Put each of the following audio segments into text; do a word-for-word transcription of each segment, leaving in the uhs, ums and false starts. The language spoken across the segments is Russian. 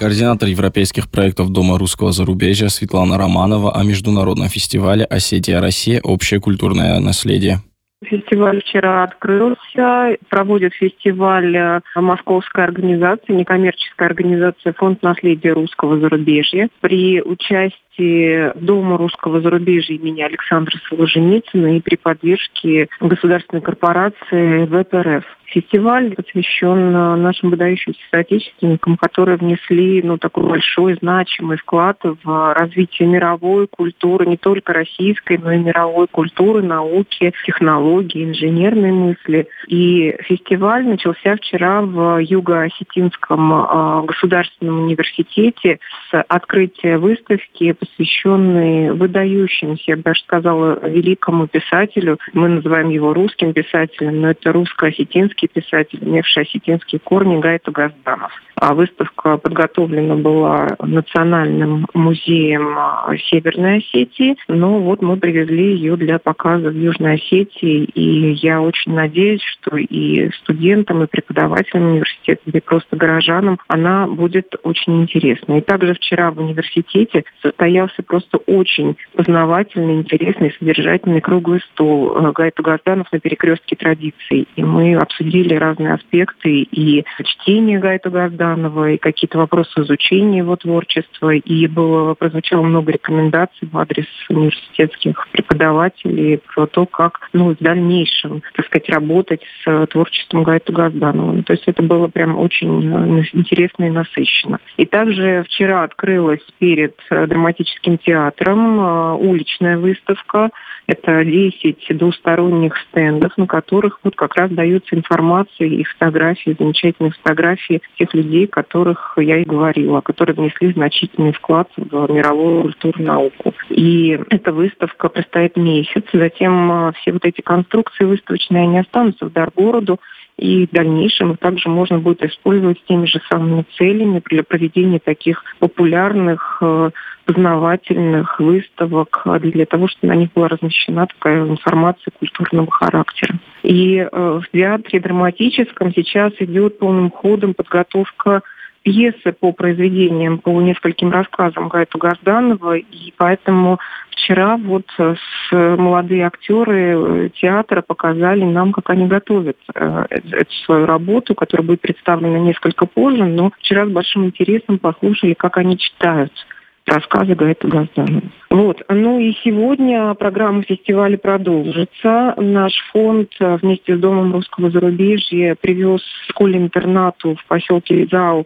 Координатор европейских проектов Дома русского зарубежья Светлана Романова о международном фестивале «Осетия-Россия. Общее культурное наследие». Фестиваль вчера открылся. Проводит фестиваль московская организация, некоммерческая организация «Фонд наследия русского зарубежья» при участии Дома русского зарубежья имени Александра Солженицына и при поддержке государственной корпорации ВЭП-РФ. Фестиваль посвящен нашим выдающимся соотечественникам, которые внесли ну, такой большой, значимый вклад в развитие мировой культуры, не только российской, но и мировой культуры, науки, технологий, инженерной мысли. И фестиваль начался вчера в Юго-Осетинском э, государственном университете с открытия выставки, посвященной выдающемуся, я бы даже сказала, великому писателю. Мы называем его русским писателем, но это русско-осетинский писатель, имевший осетинские корни, Гай Тугазданов. А выставка подготовлена была Национальным музеем Северной Осетии, но вот мы привезли ее для показа в Южной Осетии, и я очень надеюсь, что и студентам, и преподавателям университета, и просто горожанам она будет очень интересна. И также вчера в университете состоялся просто очень познавательный, интересный, содержательный круглый стол Гай Тугазданов на перекрестке традиций. И мы обсудили разные аспекты и чтения Гая Тугазданова, и какие-то вопросы изучения его творчества. И было, прозвучало много рекомендаций в адрес университетских преподавателей про то, как ну, в дальнейшем, так сказать, работать с творчеством Гая Тугазданова. То есть это было прям очень интересно и насыщенно. И также вчера открылась перед драматическим театром уличная выставка. Это десять двусторонних стендов, на которых вот как раз даются информация и фотографии, замечательные фотографии тех людей, о которых я и говорила, которые внесли значительный вклад в мировую культуру, науку. И эта выставка простоит месяц, затем все вот эти конструкции выставочные, они останутся в дар городу, и в дальнейшем их также можно будет использовать с теми же самыми целями для проведения таких популярных, познавательных выставок, для того, чтобы на них была размещена такая информация культурного характера. И в театре драматическом сейчас идет полным ходом подготовка пьесы по произведениям, по нескольким рассказам Гая Тугазданова, и поэтому вчера вот с молодые актеры театра показали нам, как они готовят э, эту свою работу, которая будет представлена несколько позже, но вчера с большим интересом послушали, как они читают рассказы Гая Тугазданова. Вот. Ну и сегодня программа фестиваля продолжится. Наш фонд вместе с Домом русского зарубежья привез в школе-интернату в поселке Лизау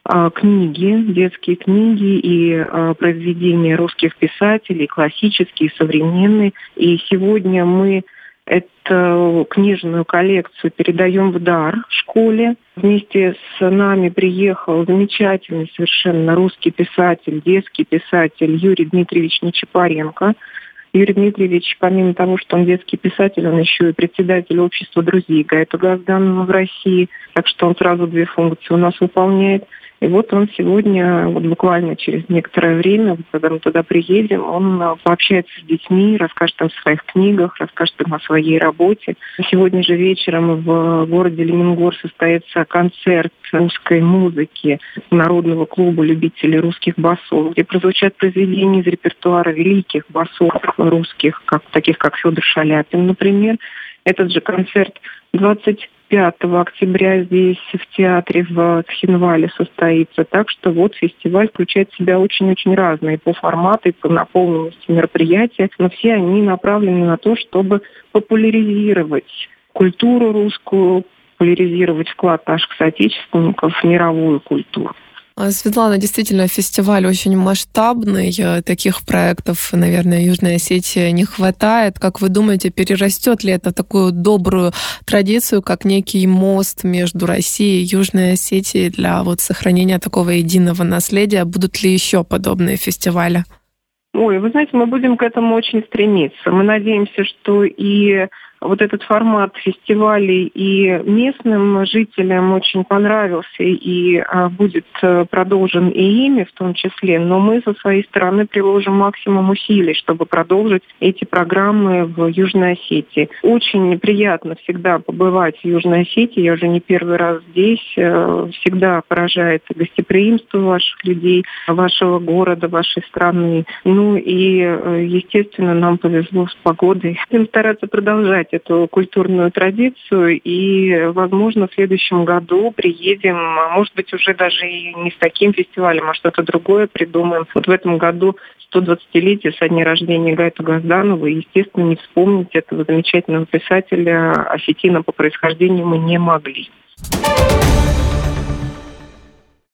книги, детские книги и э, произведения русских писателей, классические, современные. И сегодня мы эту книжную коллекцию передаем в дар школе. Вместе с нами приехал замечательный совершенно русский писатель, детский писатель Юрий Дмитриевич Нечапаренко. Юрий Дмитриевич, помимо того, что он детский писатель, он еще и председатель общества друзей Гая Тугазданова в России, так что он сразу две функции у нас выполняет. И вот он сегодня, вот буквально через некоторое время, когда мы туда приедем, он пообщается с детьми, расскажет им о своих книгах, расскажет им о своей работе. Сегодня же вечером в городе Ленингор состоится концерт русской музыки Народного клуба любителей русских басов, где прозвучат произведения из репертуара великих басов русских, как, таких как Федор Шаляпин, например. Этот же концерт двадцать пятого октября здесь в театре в Цхинвале состоится. Так что вот фестиваль включает в себя очень-очень разные по формату и по наполненности мероприятия, но все они направлены на то, чтобы популяризировать культуру русскую, популяризировать вклад наших соотечественников в мировую культуру. Светлана, действительно, фестиваль очень масштабный. Таких проектов, наверное, Южной Осетии не хватает. Как вы думаете, перерастет ли это такую добрую традицию, как некий мост между Россией и Южной Осетией для вот сохранения такого единого наследия? Будут ли еще подобные фестивали? Ой, вы знаете, мы будем к этому очень стремиться. Мы надеемся, что и вот этот формат фестивалей и местным жителям очень понравился и будет продолжен и ими в том числе, но мы со своей стороны приложим максимум усилий, чтобы продолжить эти программы в Южной Осетии. Очень приятно всегда побывать в Южной Осетии, я уже не первый раз здесь, всегда поражает гостеприимство ваших людей, вашего города, вашей страны. Ну и, естественно, нам повезло с погодой. Будем стараться продолжать эту культурную традицию и, возможно, в следующем году приедем, может быть, уже даже и не с таким фестивалем, а что-то другое придумаем. Вот в этом году сто двадцатилетие со дня рождения Гайта Газданова, и, естественно, не вспомнить этого замечательного писателя осетина по происхождению мы не могли.